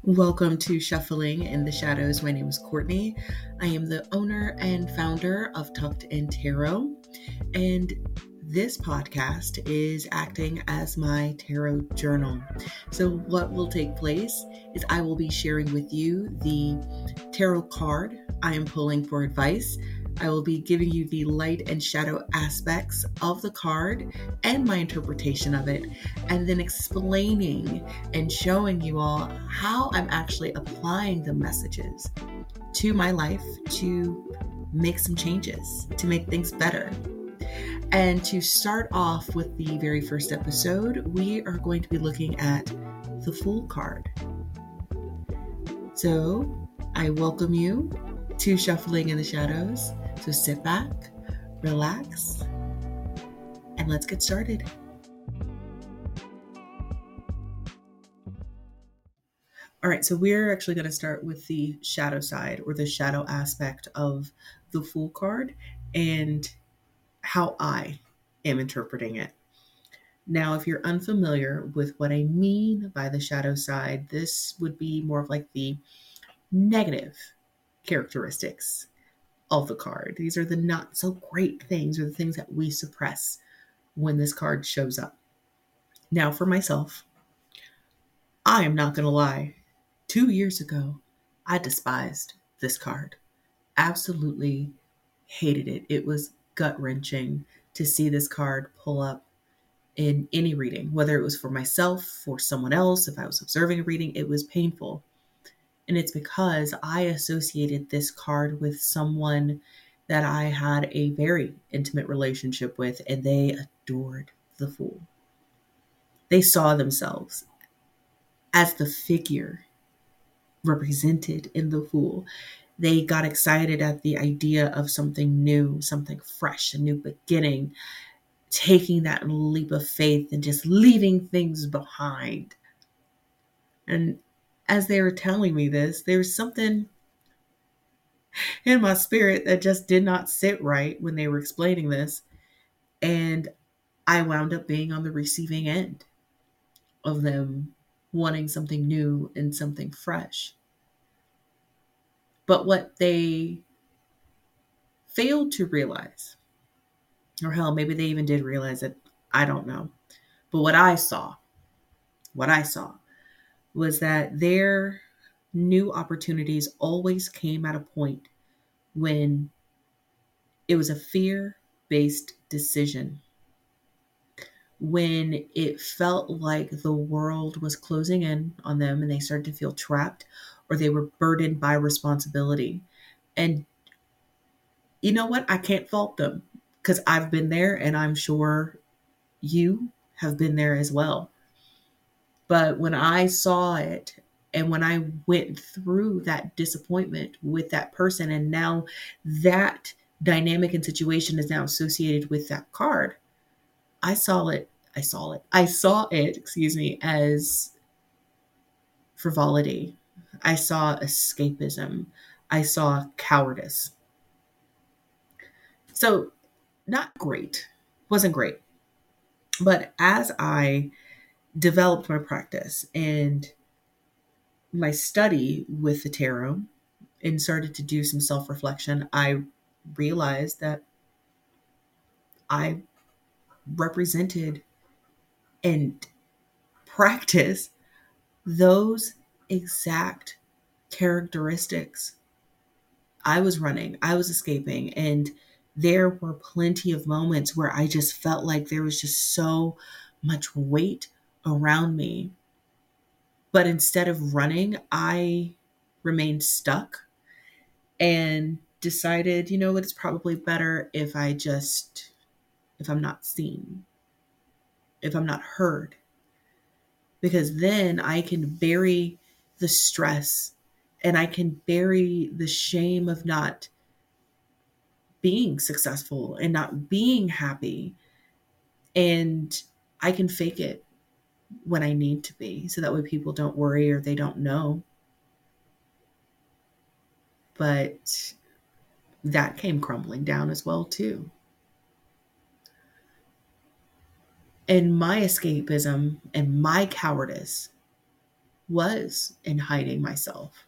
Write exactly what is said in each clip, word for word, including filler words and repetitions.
Welcome to Shuffling in the Shadows. My name is Courtney. I am the owner and founder of Tucked in Tarot, and this podcast is acting as my tarot journal. So what will take place is I will be sharing with you the tarot card I am pulling for advice. I will be giving you the light and shadow aspects of the card and my interpretation of it, and then explaining and showing you all how I'm actually applying the messages to my life to make some changes, to make things better. And to start off with the very first episode, we are going to be looking at the Fool card. So I welcome you to Shuffling in the Shadows. So sit back, relax, and let's get started. All right, so we're actually going to start with the shadow side or the shadow aspect of the Fool card and how I am interpreting it. Now, if you're unfamiliar with what I mean by the shadow side, this would be more of like the negative characteristics of the card. These are the not so great things, or the things that we suppress when this card shows up. Now, for myself, I am not going to lie. Two years ago, I despised this card. Absolutely hated it. It was gut-wrenching to see this card pull up in any reading, whether it was for myself, for someone else, if I was observing a reading, it was painful. And it's because I associated this card with someone that I had a very intimate relationship with, and they adored the Fool. They saw themselves as the figure represented in the Fool. They got excited at the idea of something new, something fresh, a new beginning, taking that leap of faith and just leaving things behind. And as they were telling me this, there was something in my spirit that just did not sit right when they were explaining this. And I wound up being on the receiving end of them wanting something new and something fresh. But what they failed to realize, or hell, maybe they even did realize it, I don't know. But what I saw, what I saw was that their new opportunities always came at a point when it was a fear-based decision. When it felt like the world was closing in on them and they started to feel trapped, or they were burdened by responsibility. And you know what? I can't fault them, because I've been there, and I'm sure you have been there as well. But when I saw it, and when I went through that disappointment with that person, and now that dynamic and situation is now associated with that card, I saw it, I saw it, I saw it, excuse me, as frivolity. I saw escapism. I saw cowardice. So not great, wasn't great. But as I developed my practice and my study with the tarot and started to do some self-reflection, I realized that I represented and practiced those exact characteristics. I was running, I was escaping, and there were plenty of moments where I just felt like there was just so much weight around me. But instead of running, I remained stuck and decided, you know what, it's probably better if I just, if I'm not seen, if I'm not heard, because then I can bury the stress and I can bury the shame of not being successful and not being happy. And I can fake it when I need to be, so that way people don't worry or they don't know. But that came crumbling down as well too. And my escapism and my cowardice was in hiding myself.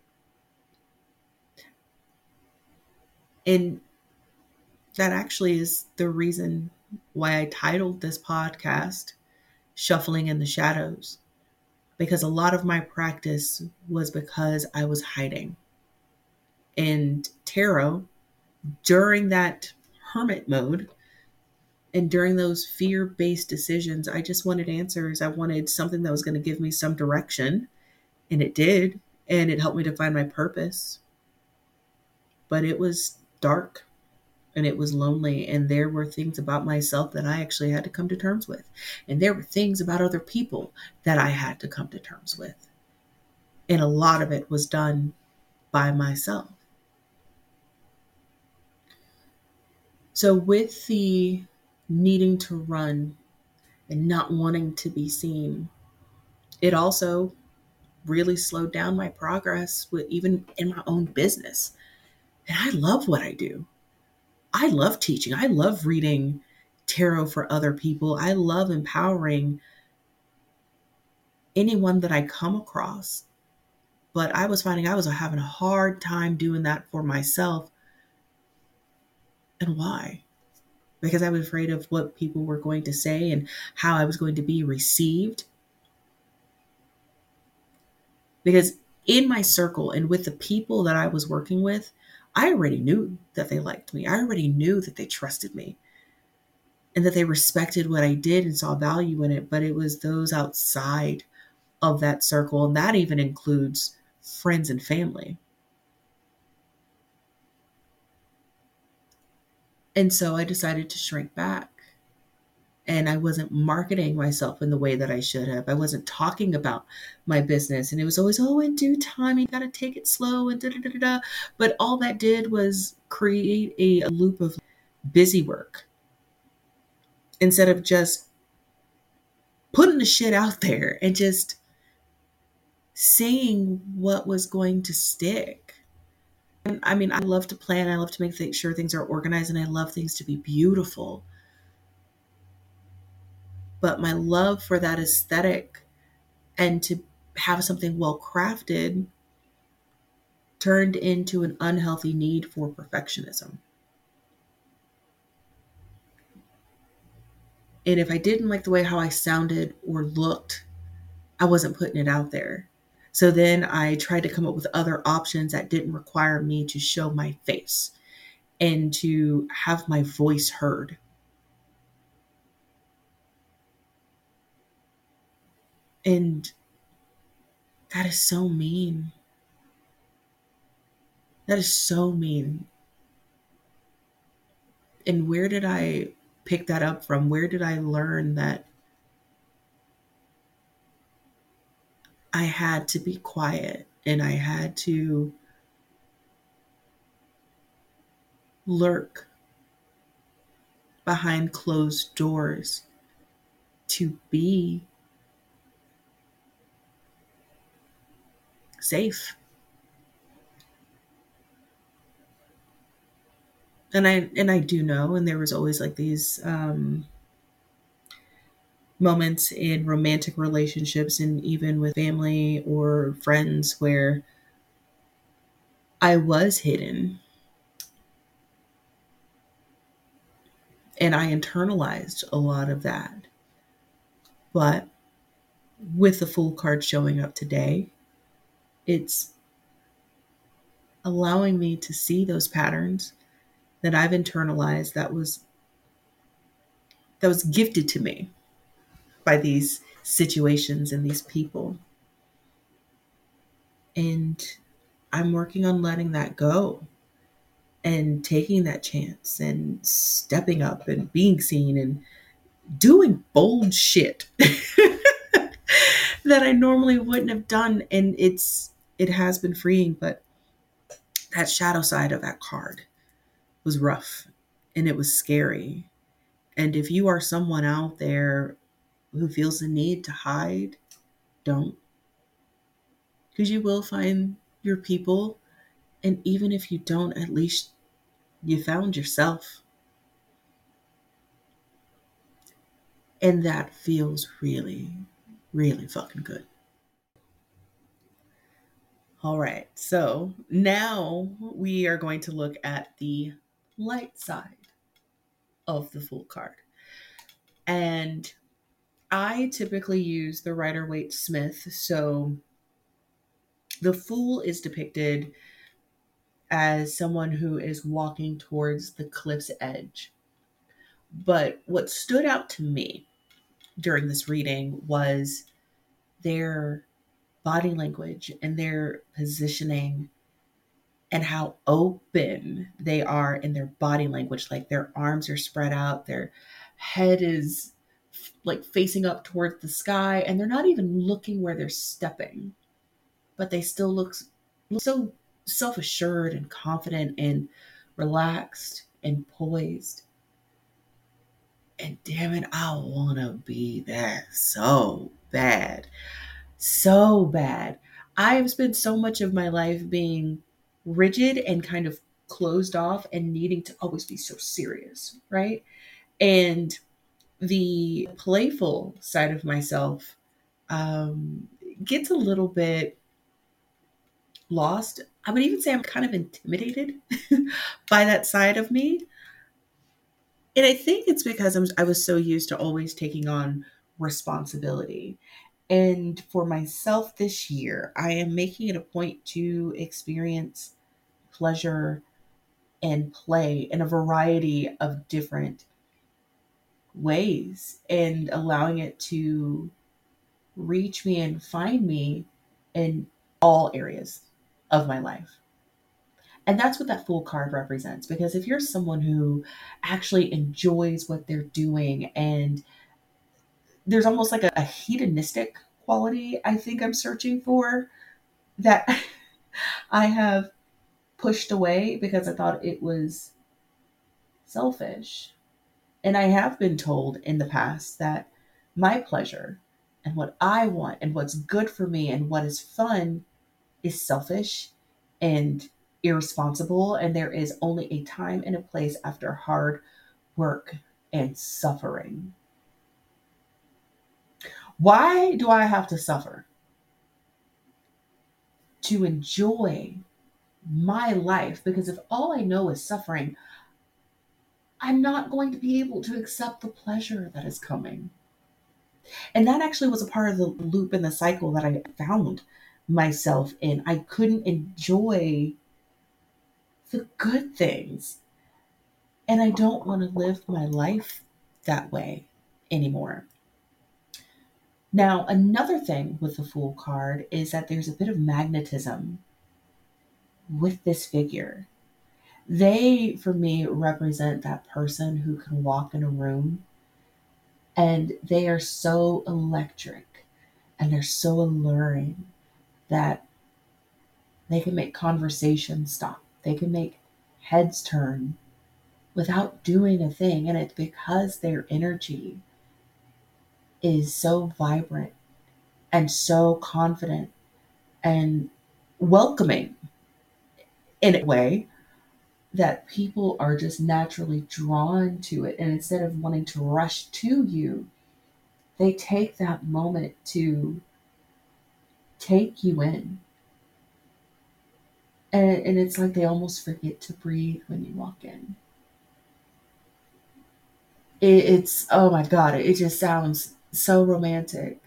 And that actually is the reason why I titled this podcast Shuffling in the Shadows, because a lot of my practice was because I was hiding. And tarot, during that hermit mode and during those fear based decisions, I just wanted answers. I wanted something that was going to give me some direction, and it did. And it helped me to find my purpose. But it was dark and it was lonely. And there were things about myself that I actually had to come to terms with. And there were things about other people that I had to come to terms with. And a lot of it was done by myself. So, with the needing to run and not wanting to be seen, it also really slowed down my progress with even in my own business. And I love what I do. I love teaching. I love reading tarot for other people. I love empowering anyone that I come across. But I was finding I was having a hard time doing that for myself. And why? Because I was afraid of what people were going to say and how I was going to be received. Because in my circle and with the people that I was working with, I already knew that they liked me. I already knew that they trusted me and that they respected what I did and saw value in it. But it was those outside of that circle, and that even includes friends and family. And so I decided to shrink back. And I wasn't marketing myself in the way that I should have. I wasn't talking about my business. And it was always, oh, in due time, you got to take it slow and da da da da. But all that did was create a, a loop of busy work instead of just putting the shit out there and just saying what was going to stick. And I mean, I love to plan. I love to make th- sure things are organized, and I love things to be beautiful. But my love for that aesthetic and to have something well crafted turned into an unhealthy need for perfectionism. And if I didn't like the way how I sounded or looked, I wasn't putting it out there. So then I tried to come up with other options that didn't require me to show my face and to have my voice heard. And that is so mean. That is so mean. And where did I pick that up from? Where did I learn that I had to be quiet and I had to lurk behind closed doors to be safe? And I and I do know, and there was always like these um, moments in romantic relationships and even with family or friends where I was hidden and I internalized a lot of that. But with the Fool card showing up today, it's allowing me to see those patterns that I've internalized that was that was gifted to me by these situations and these people. And I'm working on letting that go and taking that chance and stepping up and being seen and doing bold shit that I normally wouldn't have done. And it's it has been freeing, but that shadow side of that card was rough and it was scary. And if you are someone out there who feels the need to hide, don't. Because you will find your people. And even if you don't, at least you found yourself. And that feels really, really fucking good. All right. So now we are going to look at the light side of the Fool card. And I typically use the Rider Waite Smith. So the Fool is depicted as someone who is walking towards the cliff's edge. But what stood out to me during this reading was their body language and their positioning and how open they are in their body language. Like their arms are spread out, their head is like facing up towards the sky, and they're not even looking where they're stepping, but they still look, look so self assured and confident and relaxed and poised. And damn it, I want to be that so bad. So bad. I have spent so much of my life being rigid and kind of closed off and needing to always be so serious, right? And the playful side of myself um, gets a little bit lost. I would even say I'm kind of intimidated by that side of me. And I think it's because I'm, I was so used to always taking on responsibility. And for myself this year, I am making it a point to experience pleasure and play in a variety of different ways and allowing it to reach me and find me in all areas of my life. And that's what that Fool card represents. Because if you're someone who actually enjoys what they're doing, and there's almost like a, a hedonistic quality I think I'm searching for that I have pushed away because I thought it was selfish. And I have been told in the past that my pleasure and what I want and what's good for me and what is fun is selfish and irresponsible. And there is only a time and a place after hard work and suffering. Why do I have to suffer to enjoy my life? Because if all I know is suffering, I'm not going to be able to accept the pleasure that is coming. And that actually was a part of the loop and the cycle that I found myself in. I couldn't enjoy the good things. And I don't want to live my life that way anymore. Now, another thing with the Fool card is that there's a bit of magnetism with this figure. They, for me, represent that person who can walk in a room and they are so electric and they're so alluring that they can make conversation stop. They can make heads turn without doing a thing. And it's because their energy is so vibrant and so confident and welcoming in a way that people are just naturally drawn to it. And instead of wanting to rush to you, they take that moment to take you in. And, and it's like they almost forget to breathe when you walk in. It, it's, oh my God, it just sounds so romantic.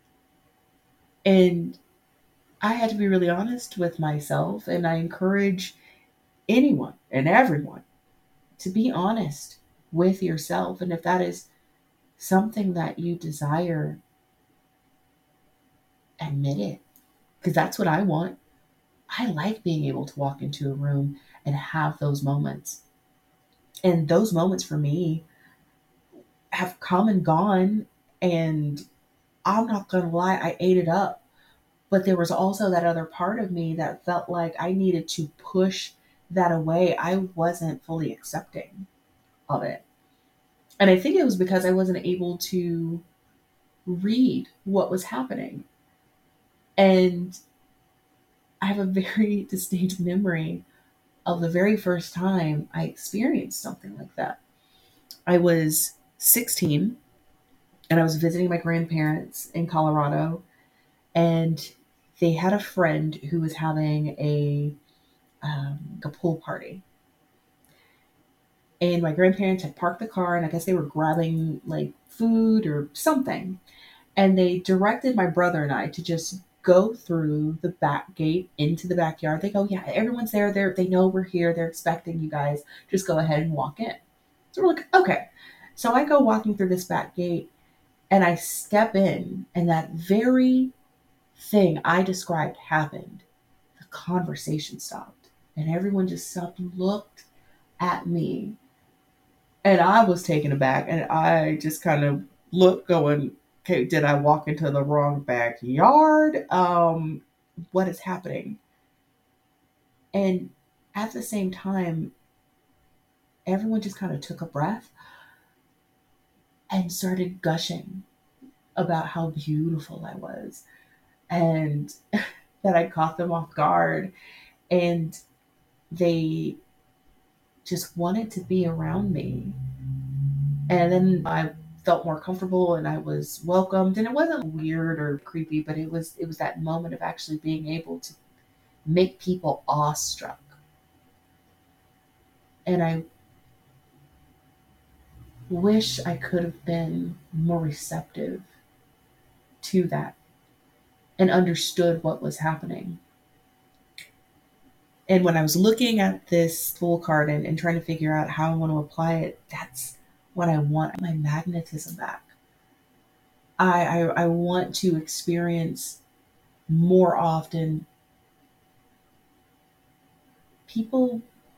And I had to be really honest with myself. And I encourage anyone and everyone to be honest with yourself. And if that is something that you desire, admit it. Because that's what I want. I like being able to walk into a room and have those moments. And those moments for me have come and gone. And I'm not going to lie, I ate it up. But there was also that other part of me that felt like I needed to push that away. I wasn't fully accepting of it. And I think it was because I wasn't able to read what was happening. And I have a very distinct memory of the very first time I experienced something like that. I was sixteen and I was visiting my grandparents in Colorado, and they had a friend who was having a um, a pool party, and my grandparents had parked the car, and I guess they were grabbing like food or something, and they directed my brother and I to just go through the back gate into the backyard. They go, yeah, everyone's there. They they know we're here. They're expecting you guys. Just go ahead and walk in. So we're like, okay. So I go walking through this back gate, and I step in, and that very thing I described happened. The conversation stopped, and everyone just stopped and looked at me, and I was taken aback, and I just kind of looked, going, okay, did I walk into the wrong backyard? Um, what is happening? And at the same time, everyone just kind of took a breath and started gushing about how beautiful I was, and that I caught them off guard. And they just wanted to be around me. And then I felt more comfortable, and I was welcomed, and it wasn't weird or creepy, but it was it was that moment of actually being able to make people awestruck. And I wish I could have been more receptive to that and understood what was happening. And when I was looking at this full card, and, and trying to figure out how I want to apply it, that's what I want, my magnetism back. I, I, I want to experience more often people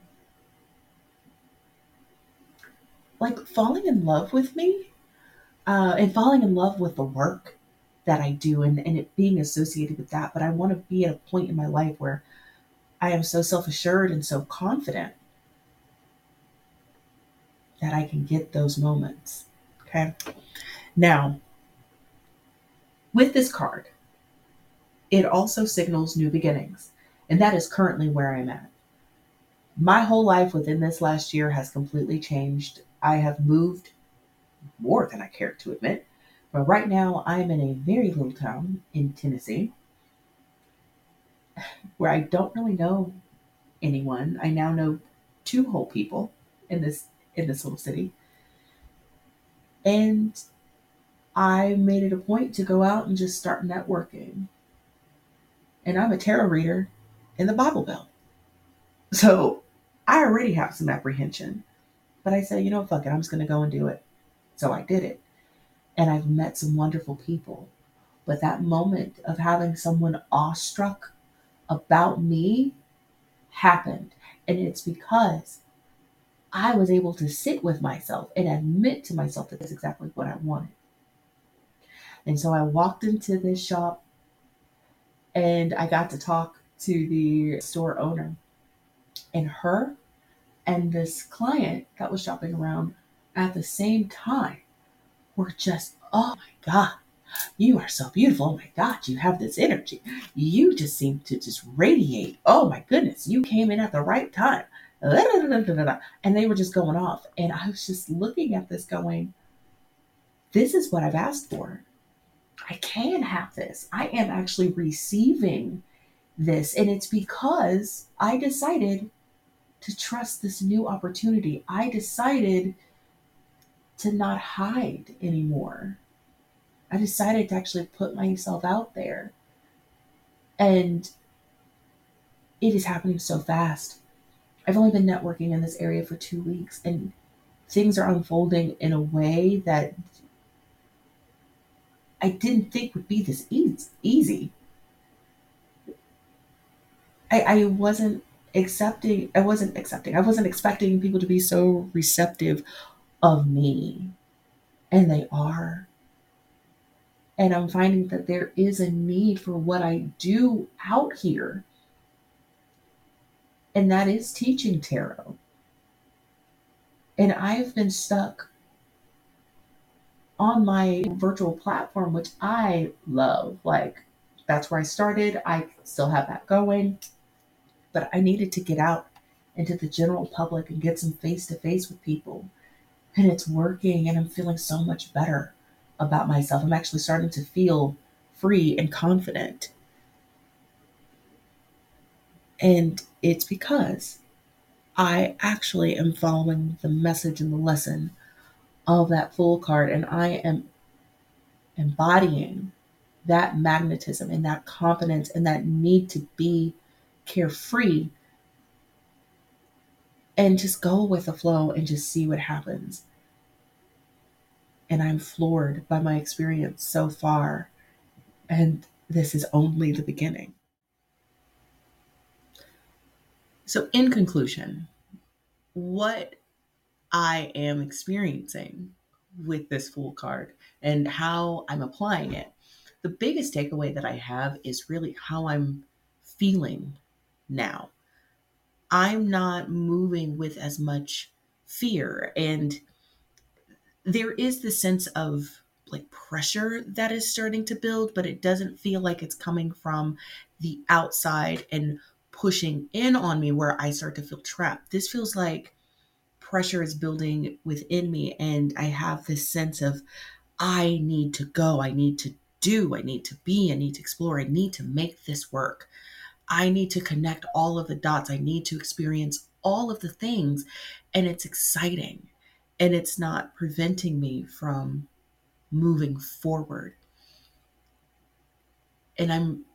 like falling in love with me, uh, and falling in love with the work that I do, and, and it being associated with that. But I want to be at a point in my life where I am so self assured and so confident that I can get those moments. Okay. Now, with this card, it also signals new beginnings. And that is currently where I'm at. My whole life within this last year has completely changed. I have moved more than I care to admit. But right now, I'm in a very little town in Tennessee where I don't really know anyone. I now know two whole people in this in this little city. And I made it a point to go out and just start networking. And I'm a tarot reader in the Bible Belt. So I already have some apprehension. But I said, you know, fuck it, I'm just going to go and do it. So I did it. And I've met some wonderful people. But that moment of having someone awestruck about me happened. And it's because I was able to sit with myself and admit to myself that that's exactly what I wanted. And so I walked into this shop, and I got to talk to the store owner, and her and this client that was shopping around at the same time were just, oh my God, you are so beautiful. Oh my God, you have this energy. You just seem to just radiate. Oh my goodness, you came in at the right time. And they were just going off. And I was just looking at this going, this is what I've asked for. I can have this. I am actually receiving this. And it's because I decided to trust this new opportunity. I decided to not hide anymore. I decided to actually put myself out there. And it is happening so fast. I've only been networking in this area for two weeks, and things are unfolding in a way that I didn't think would be this easy. I, I wasn't accepting, I wasn't accepting, I wasn't expecting people to be so receptive of me. And they are. And I'm finding that there is a need for what I do out here. And that is teaching tarot. And I've been stuck on my virtual platform, which I love. Like, that's where I started. I still have that going. But I needed to get out into the general public and get some face to face with people. And it's working, and I'm feeling so much better about myself. I'm actually starting to feel free and confident. And it's because I actually am following the message and the lesson of that Fool card, and I am embodying that magnetism and that confidence and that need to be carefree and just go with the flow and just see what happens. And I'm floored by my experience so far. And this is only the beginning. So, in conclusion, what I am experiencing with this Fool card and how I'm applying it, the biggest takeaway that I have is really how I'm feeling now. I'm not moving with as much fear. And there is this sense of like pressure that is starting to build, but it doesn't feel like it's coming from the outside and pushing in on me where I start to feel trapped. This feels like pressure is building within me, and I have this sense of I need to go, I need to do, I need to be, I need to explore, I need to make this work. I need to connect all of the dots. I need to experience all of the things. And it's exciting. And it's not preventing me from moving forward. And I'm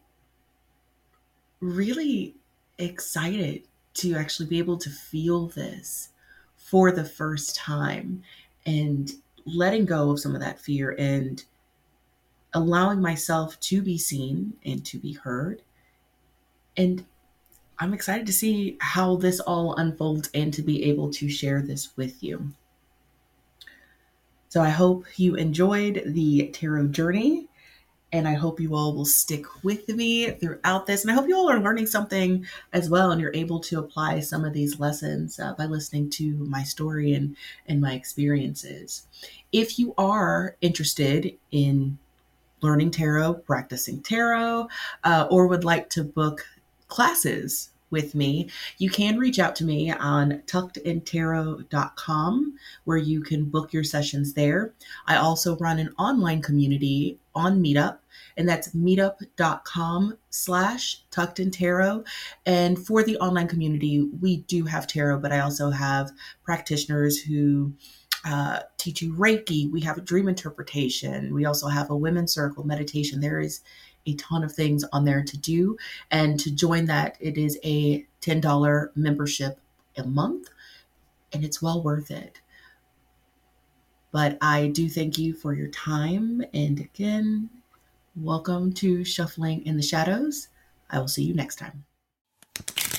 really excited to actually be able to feel this for the first time and letting go of some of that fear and allowing myself to be seen and to be heard. And I'm excited to see how this all unfolds and to be able to share this with you. So I hope you enjoyed the tarot journey, and I hope you all will stick with me throughout this. And I hope you all are learning something as well, and you're able to apply some of these lessons uh, by listening to my story and, and my experiences. If you are interested in learning tarot, practicing tarot, uh, or would like to book classes with me, you can reach out to me on tucked in tarot dot com where you can book your sessions there. I also run an online community on Meetup, and that's meetup.com slash tucked in tarot. And for the online community, we do have tarot, but I also have practitioners who uh, teach you Reiki. We have a dream interpretation. We also have a women's circle meditation. There is a ton of things on there to do. And to join that, it is a ten dollars membership a month, and it's well worth it. But I do thank you for your time. And again, welcome to Shuffling in the Shadows. I will see you next time.